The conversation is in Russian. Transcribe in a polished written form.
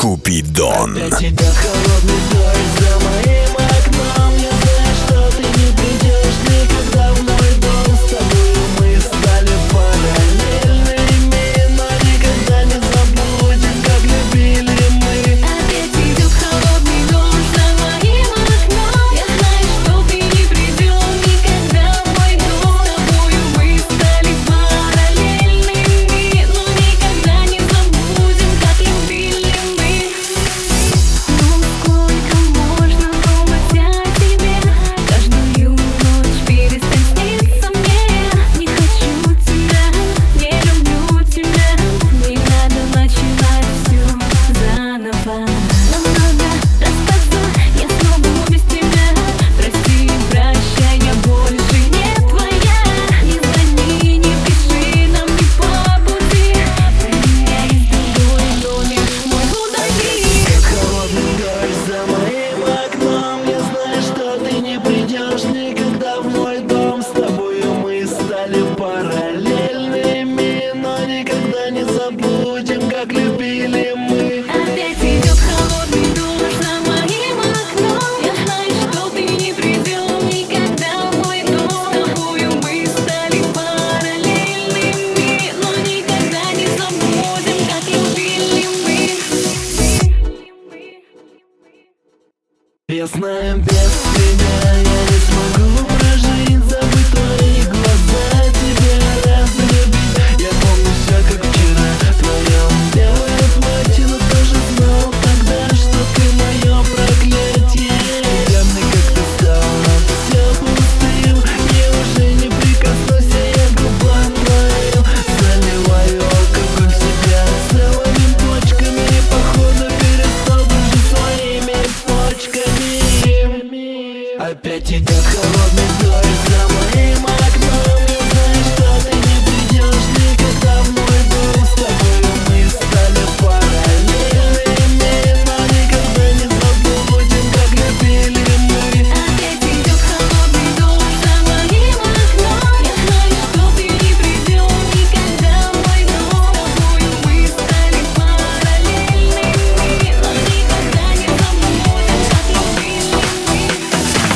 Купидон. Опять идет холодный дождь за моим окном. Я знаю, что ты не придешь никогда в мой дом. С тобой мы стали параллельными, но никогда не забудем, как любили мы. Опять идет холодный дождь за моим окном. Я знаю, что ты не придешь никогда в мой дом. С тобою мы стали параллельными, но никогда не забудем, как любили мы. Ну сколько можно думать о тебе? Каждую ночь перестань сниться мне. Не хочу тебя, не люблю тебя. Не надо начинать все заново. Нам надо расстаться, я снова без тебя. Прости и прощай, я больше не твоя. Не звони, не пиши нам ни по пути. Поменяй с тобой номер мой, удали. Идет холодный дождь за моим окном. Я знаю, что ты не придешь никогда в мой дом. С тобою мы стали параллельными, но никогда не забудем, как любили мы. Опять идет холодный дождь за моим окном. Я знаю, что ты не придешь никогда в мой дом. С тобою мы стали параллельными, но никогда не забудем, как любили мы. Я знаю, без тебя я не смогу